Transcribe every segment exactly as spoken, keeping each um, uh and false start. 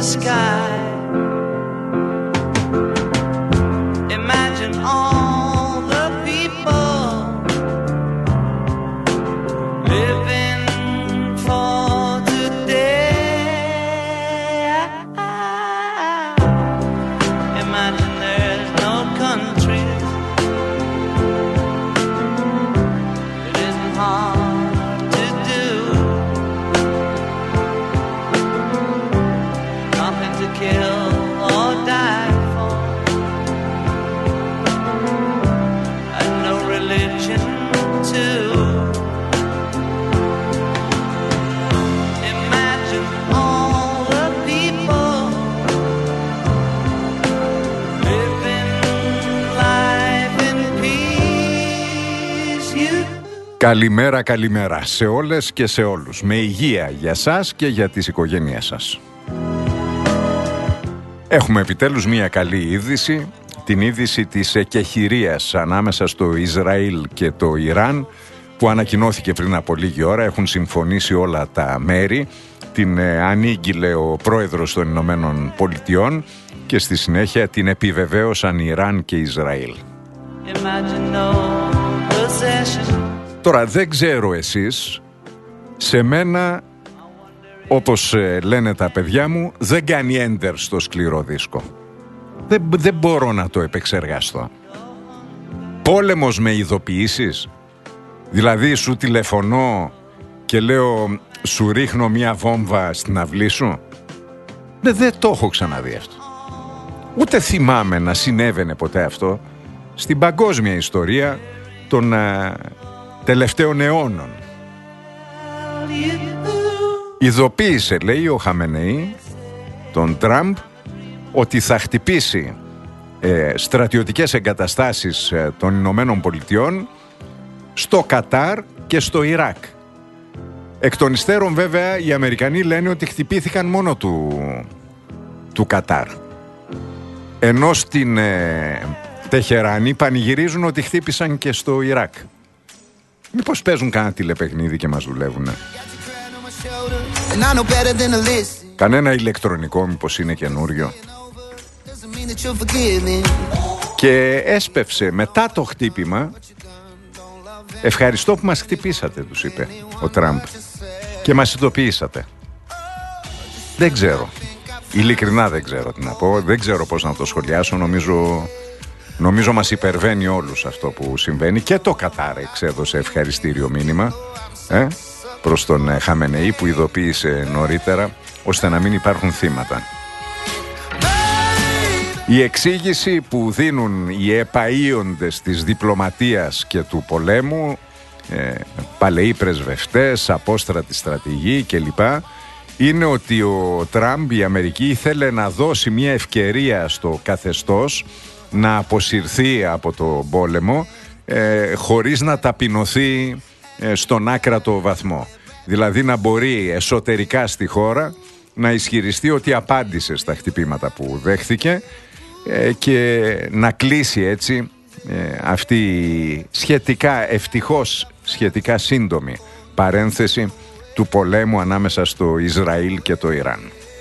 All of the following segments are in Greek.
sky. Imagine all the people living for today. Imagine there's no countries. It isn't hard to do. Nothing to kill or die for, and no religion too. Imagine all the people living life in peace. You. Καλημέρα, καλημέρα σε όλες και σε όλους. Με υγεία για σας και για τις οικογένειές σας. Έχουμε επιτέλους μια καλή είδηση, την είδηση της εκεχηρίας ανάμεσα στο Ισραήλ και το Ιράν, που ανακοινώθηκε πριν από λίγη ώρα. Έχουν συμφωνήσει όλα τα μέρη, την ε, ανήγγειλε ο πρόεδρος των Ηνωμένων Πολιτειών και στη συνέχεια την επιβεβαίωσαν Ιράν και Ισραήλ. Imagine no possession. Τώρα δεν ξέρω εσείς, σε μένα, όπως ε, λένε τα παιδιά μου, δεν κάνει enter στο σκληρό δίσκο. Δεν, δεν μπορώ να το επεξεργαστώ. Πόλεμος με ειδοποιήσεις. Δηλαδή σου τηλεφωνώ και λέω σου ρίχνω μια βόμβα στην αυλή σου. Δεν, δεν το έχω ξαναδεί αυτό. Ούτε θυμάμαι να συνέβαινε ποτέ αυτό στην παγκόσμια ιστορία των α, τελευταίων αιώνων. Ειδοποίησε, λέει ο Χαμενεή, τον Τραμπ, ότι θα χτυπήσει ε, στρατιωτικές εγκαταστάσεις ε, των Ηνωμένων Πολιτειών στο Κατάρ και στο Ιράκ. Εκ των υστέρων βέβαια οι Αμερικανοί λένε ότι χτυπήθηκαν μόνο του, του Κατάρ. Ενώ στην ε, Τεχεράνη πανηγυρίζουν ότι χτύπησαν και στο Ιράκ. Μήπως παίζουν κανένα τηλεπαιχνίδι και μας δουλεύουνε. Κανένα ηλεκτρονικό μήπως είναι καινούριο. Και έσπευσε μετά το χτύπημα. Ευχαριστώ που μας χτυπήσατε, τους είπε ο Τραμπ, και μας ειδοποιήσατε. Δεν ξέρω. Ειλικρινά δεν ξέρω τι να πω. Δεν ξέρω πώς να το σχολιάσω. Νομίζω, νομίζω μας υπερβαίνει όλους αυτό που συμβαίνει. Και το Κατάρ εξέδωσε ευχαριστήριο μήνυμα ε, προς τον ε, Χαμενεή, που ειδοποίησε νωρίτερα, ώστε να μην υπάρχουν θύματα. Η εξήγηση που δίνουν οι επαΐοντες της διπλωματίας και του πολέμου, ε, παλαιοί πρεσβευτές, απόστρατοι στρατηγοί κλπ, είναι ότι ο Τραμπ, η Αμερική, ήθελε να δώσει μια ευκαιρία στο καθεστώς να αποσυρθεί από το πόλεμο ε, χωρίς να ταπεινωθεί ε, στον άκρατο βαθμό. Δηλαδή να μπορεί εσωτερικά στη χώρα να ισχυριστεί ότι απάντησε στα χτυπήματα που δέχθηκε ε, και να κλείσει έτσι ε, αυτή η σχετικά, ευτυχώς σχετικά σύντομη παρένθεση του πολέμου ανάμεσα στο Ισραήλ και το Ιράν.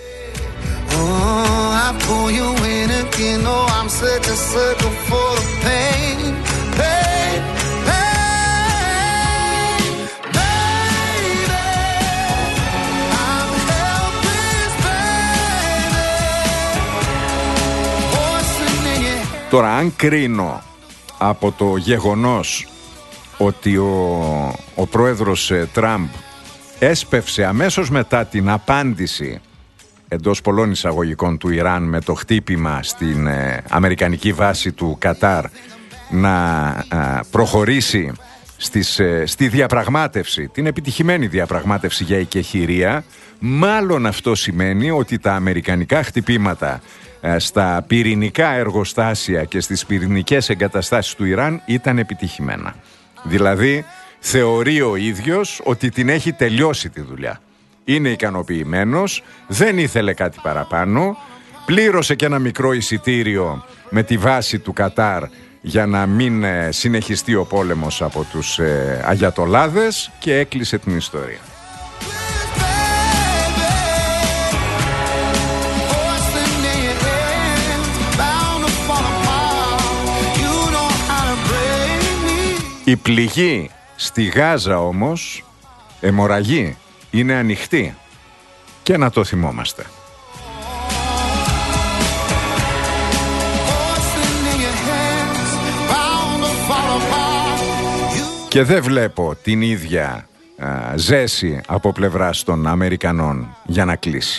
Τώρα, αν κρίνω από το γεγονός ότι ο, ο πρόεδρος ε, Τραμπ έσπευσε αμέσως μετά την απάντηση εντός πολλών εισαγωγικών του Ιράν με το χτύπημα στην ε, αμερικανική βάση του Κατάρ να ε, προχωρήσει στις, ε, στη διαπραγμάτευση, την επιτυχημένη διαπραγμάτευση για εκεχηρία, μάλλον αυτό σημαίνει ότι τα αμερικανικά χτυπήματα ε, στα πυρηνικά εργοστάσια και στις πυρηνικές εγκαταστάσεις του Ιράν ήταν επιτυχημένα. Δηλαδή θεωρεί ο ίδιος ότι την έχει τελειώσει τη δουλειά. Είναι ικανοποιημένος, δεν ήθελε κάτι παραπάνω, πλήρωσε και ένα μικρό εισιτήριο με τη βάση του Κατάρ για να μην ε, συνεχιστεί ο πόλεμος από τους ε, Αγιατολάδες και έκλεισε την ιστορία. Η πληγή στη Γάζα όμως, αιμορραγή, είναι ανοιχτή και να το θυμόμαστε. Και δεν βλέπω την ίδια α, ζέση από πλευράς των Αμερικανών για να κλείσει.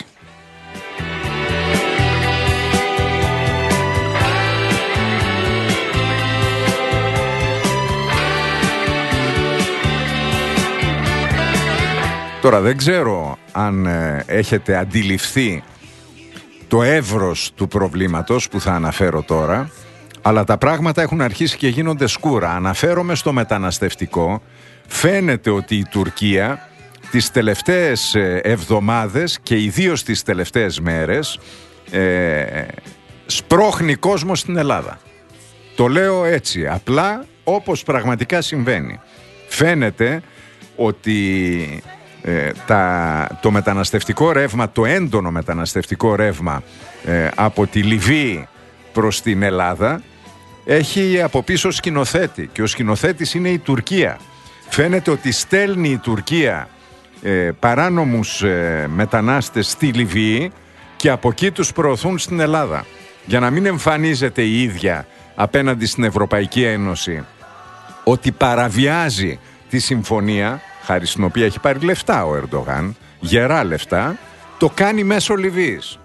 Τώρα δεν ξέρω αν ε, έχετε αντιληφθεί το εύρος του προβλήματος που θα αναφέρω τώρα, αλλά τα πράγματα έχουν αρχίσει και γίνονται σκούρα. Αναφέρομαι στο μεταναστευτικό. Φαίνεται ότι η Τουρκία τις τελευταίες εβδομάδες και ιδίως τις τελευταίες μέρες ε, σπρώχνει κόσμο στην Ελλάδα. Το λέω έτσι, απλά όπως πραγματικά συμβαίνει. Φαίνεται ότι ε, τα, το μεταναστευτικό ρεύμα, το έντονο μεταναστευτικό ρεύμα ε, από τη Λιβύη προς την Ελλάδα έχει από πίσω σκηνοθέτη και ο σκηνοθέτης είναι η Τουρκία. Φαίνεται ότι στέλνει η Τουρκία ε, παράνομους ε, μετανάστες στη Λιβύη και από εκεί τους προωθούν στην Ελλάδα για να μην εμφανίζεται η ίδια απέναντι στην Ευρωπαϊκή Ένωση ότι παραβιάζει τη συμφωνία, χάρη στην οποία έχει πάρει λεφτά ο Ερντογάν, γερά λεφτά, το κάνει μέσω Λιβύης.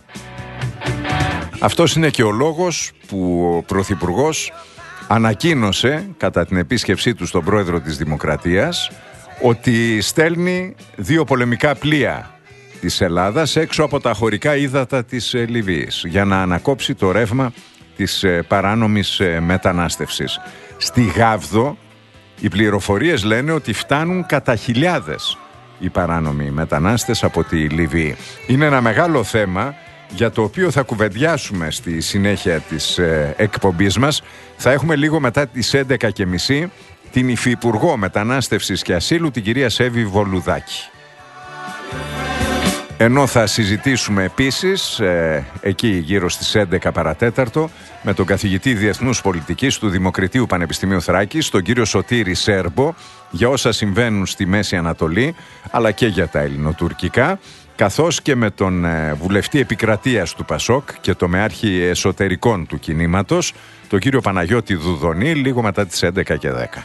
Αυτός είναι και ο λόγος που ο Πρωθυπουργός ανακοίνωσε κατά την επίσκεψή του στον πρόεδρο της Δημοκρατίας ότι στέλνει δύο πολεμικά πλοία της Ελλάδας έξω από τα χωρικά ύδατα της Λιβύης για να ανακόψει το ρεύμα της παράνομης μετανάστευσης. Στη Γάβδο οι πληροφορίες λένε ότι φτάνουν κατά χιλιάδες οι παράνομοι μετανάστες από τη Λιβύη. Είναι ένα μεγάλο θέμα για το οποίο θα κουβεντιάσουμε στη συνέχεια της ε, εκπομπής μας. Θα έχουμε λίγο μετά τις έντεκα και μισή την Υφυπουργό Μετανάστευσης και Ασύλου, την κυρία Σέβη Βολουδάκη. Ενώ θα συζητήσουμε επίσης ε, εκεί γύρω στις έντεκα παρατέταρτο με τον καθηγητή Διεθνούς Πολιτικής του Δημοκριτείου Πανεπιστημίου Θράκης, τον κύριο Σωτήρη Σέρμπο, για όσα συμβαίνουν στη Μέση Ανατολή αλλά και για τα ελληνοτουρκικά, καθώς και με τον ε, βουλευτή επικρατείας του Πασόκ και το μεάρχη εσωτερικών του κινήματος, τον κύριο Παναγιώτη Δουδονή, λίγο μετά τις έντεκα και δέκα.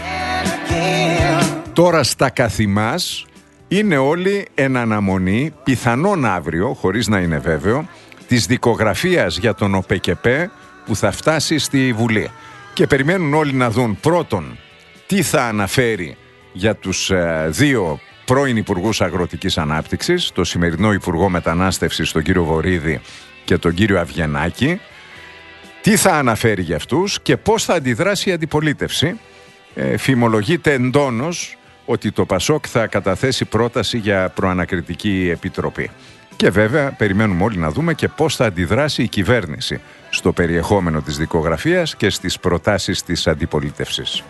Τώρα στα καθημάς είναι όλοι εν αναμονή, πιθανόν αύριο, χωρίς να είναι βέβαιο, της δικογραφίας για τον ΟΠΕΚΕΠΕ που θα φτάσει στη Βουλή. Και περιμένουν όλοι να δουν πρώτον τι θα αναφέρει για τους ε, δύο πρώην Υπουργούς Αγροτικής Ανάπτυξης, το σημερινό Υπουργό Μετανάστευσης, τον κύριο Βορίδη και τον κύριο Αυγενάκη, τι θα αναφέρει για αυτούς και πώς θα αντιδράσει η αντιπολίτευση. Ε, φημολογείται εντόνως ότι το Πασόκ θα καταθέσει πρόταση για προανακριτική επιτροπή. Και βέβαια περιμένουμε όλοι να δούμε και πώς θα αντιδράσει η κυβέρνηση στο περιεχόμενο της δικογραφίας και στις προτάσεις της αντιπολίτευσης.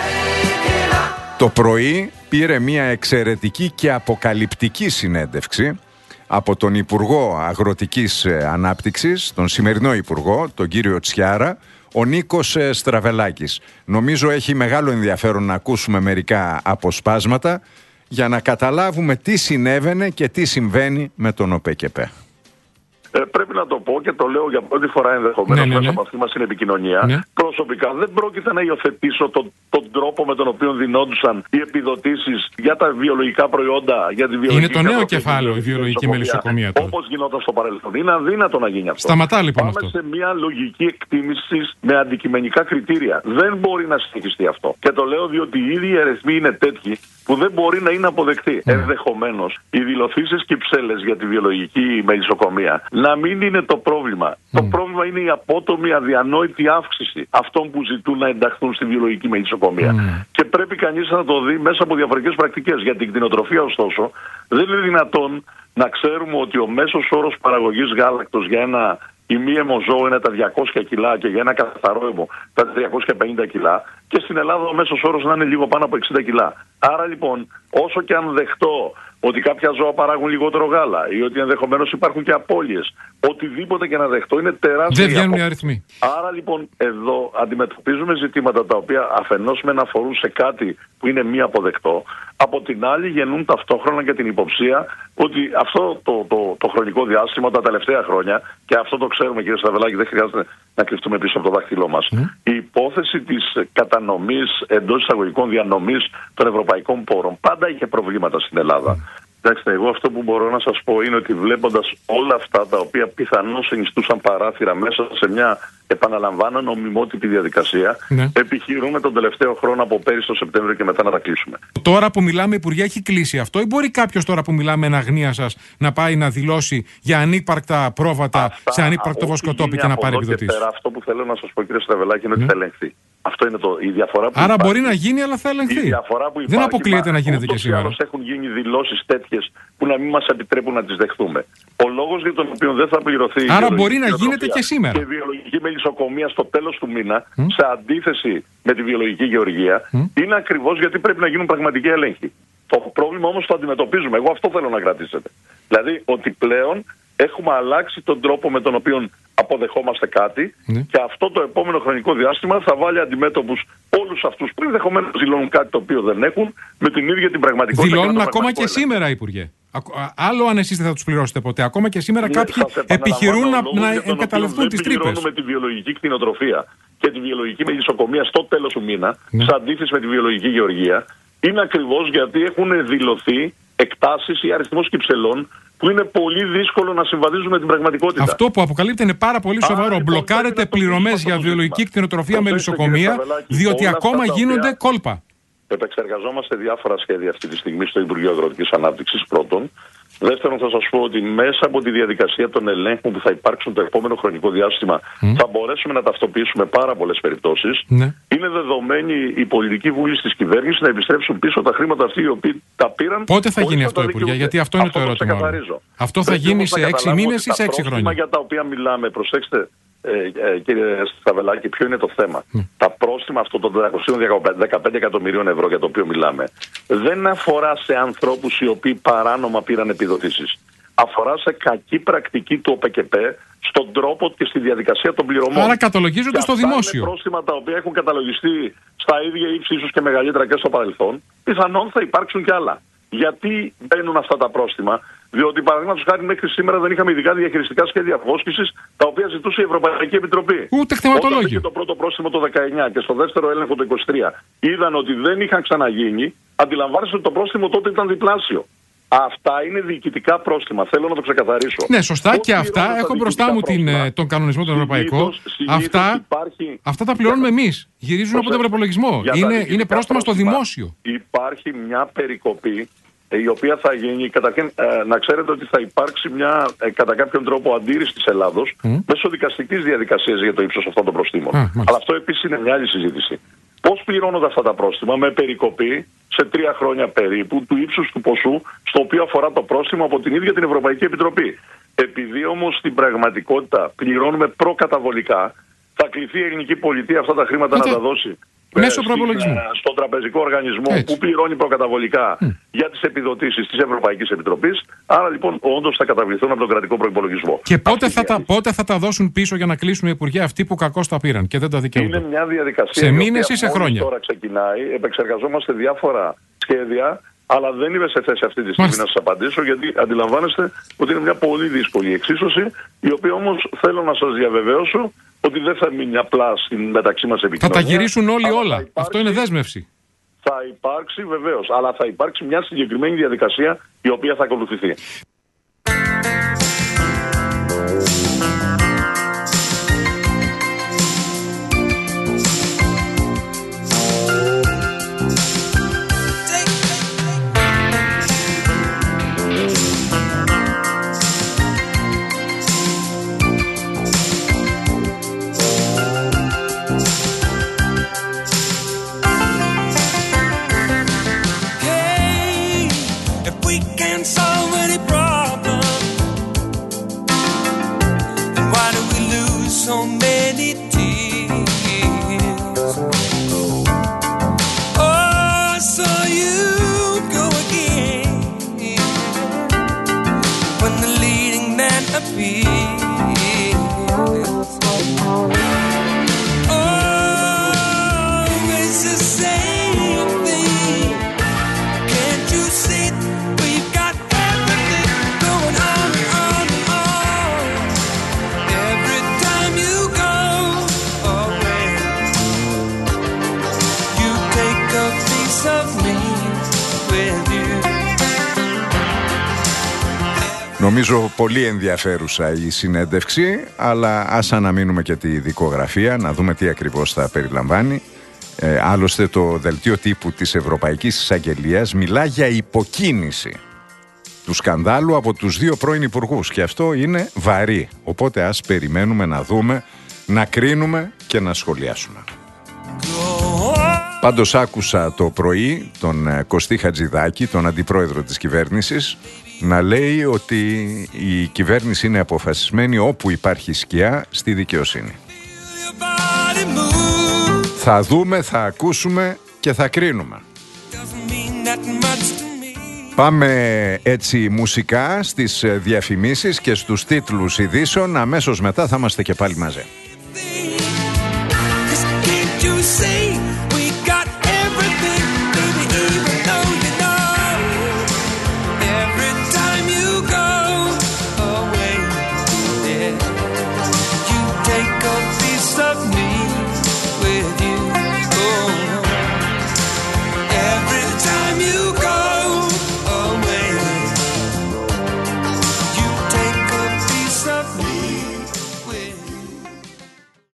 Το πρωί πήρε μια εξαιρετική και αποκαλυπτική συνέντευξη από τον Υπουργό Αγροτικής Ανάπτυξης, τον σημερινό Υπουργό, τον κύριο Τσιάρα, ο Νίκος Στραβελάκης. Νομίζω έχει μεγάλο ενδιαφέρον να ακούσουμε μερικά αποσπάσματα για να καταλάβουμε τι συνέβαινε και τι συμβαίνει με τον ΟΠΕΚΕΠΕ. Ε, πρέπει να το πω και το λέω για πρώτη φορά ενδεχομένως ναι, ναι, ναι. μέσα από αυτή μας την επικοινωνία. Ναι. Προσωπικά δεν πρόκειται να υιοθετήσω τον, τον τρόπο με τον οποίο δινόντουσαν οι επιδοτήσεις για τα βιολογικά προϊόντα, για τη βιολογική. Είναι το νέο κεφάλαιο η βιολογική μελισσοκομεία. Όπως γινόταν στο παρελθόν. Είναι αδύνατο να γίνει αυτό. Σταματά λοιπόν Πάμε αυτό. σε μια λογική εκτίμηση με αντικειμενικά κριτήρια. Δεν μπορεί να συνεχιστεί αυτό. Και το λέω διότι οι ίδιοι αριθμοί είναι τέτοιοι που δεν μπορεί να είναι αποδεκτοί. Mm. Ενδεχομένως οι δηλωθήσεις κυψέλες για τη βιολογική μελισσοκομεία να μην είναι το πρόβλημα. Mm. Το πρόβλημα είναι η απότομη αδιανόητη αύξηση αυτών που ζητούν να ενταχθούν στη βιολογική μελισσοκομεία. Mm. Και πρέπει κανείς να το δει μέσα από διαφορετικές πρακτικές. Για την κτηνοτροφία, ωστόσο, δεν είναι δυνατόν να ξέρουμε ότι ο μέσος όρος παραγωγής γάλακτος για ένα ημίαιμο ζώο είναι τα διακόσια κιλά και για ένα καθαρό αίμο τα τριακόσια πενήντα κιλά και στην Ελλάδα ο μέσος όρος να είναι λίγο πάνω από εξήντα κιλά. Άρα λοιπόν, όσο και αν δεχτώ ότι κάποια ζώα παράγουν λιγότερο γάλα ή ότι ενδεχομένως υπάρχουν και απώλειες. Οτιδήποτε και να δεχτώ είναι τεράστια. Δεν βγαίνουν οι αριθμοί. Άρα λοιπόν εδώ αντιμετωπίζουμε ζητήματα τα οποία αφενός μεν αφορούν σε κάτι που είναι μη αποδεκτό, από την άλλη γεννούν ταυτόχρονα και την υποψία ότι αυτό το, το, το χρονικό διάστημα, τα τελευταία χρόνια, και αυτό το ξέρουμε κύριε Στραβελάκη, δεν χρειάζεται να κρυφτούμε πίσω από το δάχτυλό μας, mm. η υπόθεση της κατανομής, εντός εισαγωγικών διανομής των ευρωπαϊκών πόρων πάντα είχε προβλήματα στην Ελλάδα. Mm. Κοιτάξτε, εγώ αυτό που μπορώ να σας πω είναι ότι βλέποντας όλα αυτά τα οποία πιθανώς συνιστούσαν παράθυρα μέσα σε μια, επαναλαμβάνω, νομιμότυπη διαδικασία, ναι. επιχειρούμε τον τελευταίο χρόνο από πέρυσι το Σεπτέμβριο και μετά να τα κλείσουμε. Τώρα που μιλάμε, Υπουργέ, έχει κλείσει αυτό, ή μπορεί κάποιος τώρα που μιλάμε εν αγνία σας να πάει να δηλώσει για ανύπαρκτα πρόβατα αυτά, σε ανύπαρκτο βοσκοτόπι και να πάρει επιδοτήσεις? Πέρα, αυτό που θέλω να σας πω, κύριε Στραβελάκη, είναι ναι. ότι θα ελεγχθεί. Αυτό είναι το, η διαφορά που Άρα υπάρχει. Μπορεί να γίνει, αλλά θα ελεγχθεί. Δεν αποκλείεται να γίνεται και σήμερα. Έχουν γίνει δηλώσεις τέτοιες που να μην μας επιτρέπουν να τις δεχθούμε. Ο λόγος για τον οποίο δεν θα πληρωθεί. Άρα μπορεί να γίνεται και σήμερα. Και η βιολογική μελισσοκομεία στο τέλος του μήνα, mm. σε αντίθεση με τη βιολογική γεωργία, mm. είναι ακριβώς γιατί πρέπει να γίνουν πραγματικοί έλεγχοι. Το πρόβλημα όμως το αντιμετωπίζουμε. Εγώ αυτό θέλω να κρατήσετε. Δηλαδή ότι πλέον έχουμε αλλάξει τον τρόπο με τον οποίο αποδεχόμαστε κάτι ναι. και αυτό το επόμενο χρονικό διάστημα θα βάλει αντιμέτωπους όλους αυτούς που ενδεχομένως δηλώνουν κάτι το οποίο δεν έχουν με την ίδια την πραγματικότητα. Δηλώνουν ακόμα και σήμερα, Υπουργέ. Άλλο αν εσείς δεν θα τους πληρώσετε ποτέ. Ακόμα και σήμερα ναι, κάποιοι επιχειρούν να, να εγκαταλευτούν τις τρύπες. Δεν πληρώνουμε τη βιολογική κτηνοτροφία και τη βιολογική μελισσοκομεία στο τέλος του μήνα, ναι. σε αντίθεση με τη βιολογική γεωργία, είναι ακριβώς γιατί έχουν δηλωθεί εκτάσεις ή αριθμός κυψελών που είναι πολύ δύσκολο να συμβαδίζουν με την πραγματικότητα. Αυτό που αποκαλύπτεται είναι πάρα πολύ σοβαρό. Άρα, μπλοκάρετε πληρωμές για βιολογική κτηνοτροφία με λησοκομεία, διότι ακόμα γίνονται οποία... κόλπα. Επεξεργαζόμαστε διάφορα σχέδια αυτή τη στιγμή στο Υπουργείο Αγροτικής Ανάπτυξης, πρώτον. Δεύτερον, θα σας πω ότι μέσα από τη διαδικασία των ελέγχων που θα υπάρξουν το επόμενο χρονικό διάστημα mm. θα μπορέσουμε να ταυτοποιήσουμε πάρα πολλές περιπτώσεις. Ναι. Είναι δεδομένη η πολιτική βούληση της κυβέρνησης να επιστρέψουν πίσω τα χρήματα αυτοί οι οποίοι τα πήραν. Πότε θα γίνει αυτό, Υπουργέ, γιατί αυτό είναι αυτό το ερώτημα. Το αυτό θα γίνει σε έξι μήνες ή σε έξι χρόνια? Για τα οποία μιλάμε, προσέξτε. Ε, ε, κύριε Στραβελάκη, ποιο είναι το θέμα? Mm. Τα πρόστιμα αυτό των τριακόσιων δεκαπέντε εκατομμυρίων ευρώ για το οποίο μιλάμε δεν αφορά σε ανθρώπους οι οποίοι παράνομα πήραν επιδοτήσεις. Αφορά σε κακή πρακτική του ΟΠΕΚΕΠΕ στον τρόπο και στη διαδικασία των πληρωμών. Άρα καταλογίζονται στο δημόσιο. Είναι πρόστιμα τα οποία έχουν καταλογιστεί στα ίδια ύψη, ίσως και μεγαλύτερα και στο παρελθόν. Πιθανόν θα υπάρξουν κι άλλα. Γιατί μπαίνουν αυτά τα πρόστιμα? Διότι παραδείγματος χάρη μέχρι σήμερα δεν είχαμε ειδικά διαχειριστικά σχέδια απόσκησης τα οποία ζητούσε η Ευρωπαϊκή Επιτροπή. Ούτε κτηματολόγιο. Όταν είχε το πρώτο πρόστιμο το δεκαεννιά και στο δεύτερο έλεγχο το είκοσι τρία είδαν ότι δεν είχαν ξαναγίνει, αντιλαμβάνεστε ότι το πρόστιμο τότε ήταν διπλάσιο. Αυτά είναι διοικητικά πρόστιμα. Θέλω να το ξεκαθαρίσω. Ναι, σωστά. Πώς και αυτά έχω μπροστά μου την, τον κανονισμό τον ευρωπαϊκό. Αυτά, υπάρχει... αυτά τα πληρώνουμε εμείς. Γυρίζουν από τον προπολογισμό. Είναι, είναι πρόστιμα στο δημόσιο. Υπάρχει μια περικοπή η οποία θα γίνει. Καταρχήν, ε, να ξέρετε ότι θα υπάρξει μια ε, κατά κάποιον τρόπο αντίρρηση της Ελλάδος mm. μέσω δικαστικής διαδικασίας για το ύψος αυτών των προστίμων. Mm, Αλλά αυτό επίσης είναι μια άλλη συζήτηση. Πώς πληρώνονται αυτά τα πρόστιμα? Με περικοπή σε τρία χρόνια περίπου του ύψους του ποσού στο οποίο αφορά το πρόστιμο από την ίδια την Ευρωπαϊκή Επιτροπή. Επειδή όμως στην πραγματικότητα πληρώνουμε προκαταβολικά, θα κληθεί η ελληνική πολιτεία αυτά τα χρήματα Είτε... να τα δώσει μέσω προπολογισμού στον τραπεζικό οργανισμό Έτσι. που πληρώνει προκαταβολικά mm. για τις επιδοτήσεις της Ευρωπαϊκής Επιτροπής. Άρα λοιπόν όντως θα καταβληθούν από τον κρατικό προϋπολογισμό. Και πότε θα, τα, πότε θα τα δώσουν πίσω για να κλείσουν οι υπουργοί αυτοί που κακώς τα πήραν και δεν τα δικαιούνται? Είναι μια διαδικασία σε μήνες ή σε χρόνια. Τώρα ξεκινάει, επεξεργαζόμαστε διάφορα σχέδια, αλλά δεν είμαι σε θέση αυτή τη στιγμή Μάλιστα. να σας απαντήσω, γιατί αντιλαμβάνεστε ότι είναι μια πολύ δύσκολη εξίσωση, η οποία όμως θέλω να σας διαβεβαίωσω ότι δεν θα μείνει απλά στην μεταξύ μας επικοινωνία. Θα τα γυρίσουν όλοι όλα. Υπάρξει, Αυτό είναι δέσμευση. Θα υπάρξει βεβαίως, αλλά θα υπάρξει μια συγκεκριμένη διαδικασία η οποία θα ακολουθηθεί. disappears. Oh, it's the same thing. Can't you see we've got everything going on, on, on? Every time you go away, you take a piece of me with you. Νομίζω πολύ ενδιαφέρουσα η συνέντευξη, αλλά ας αναμείνουμε και τη δικογραφία, να δούμε τι ακριβώς θα περιλαμβάνει. Ε, άλλωστε το δελτίο τύπου της Ευρωπαϊκής Εισαγγελίας μιλά για υποκίνηση του σκανδάλου από τους δύο πρώην υπουργούς και αυτό είναι βαρύ. Οπότε ας περιμένουμε να δούμε, να κρίνουμε και να σχολιάσουμε. Πάντως άκουσα το πρωί τον Κωστή Χατζηδάκη, τον αντιπρόεδρο της κυβέρνησης, να λέει ότι η κυβέρνηση είναι αποφασισμένη όπου υπάρχει σκιά στη δικαιοσύνη. Θα δούμε, θα ακούσουμε και θα κρίνουμε. Πάμε έτσι μουσικά στις διαφημίσεις και στους τίτλους ειδήσεων. Αμέσως μετά θα είμαστε και πάλι μαζί.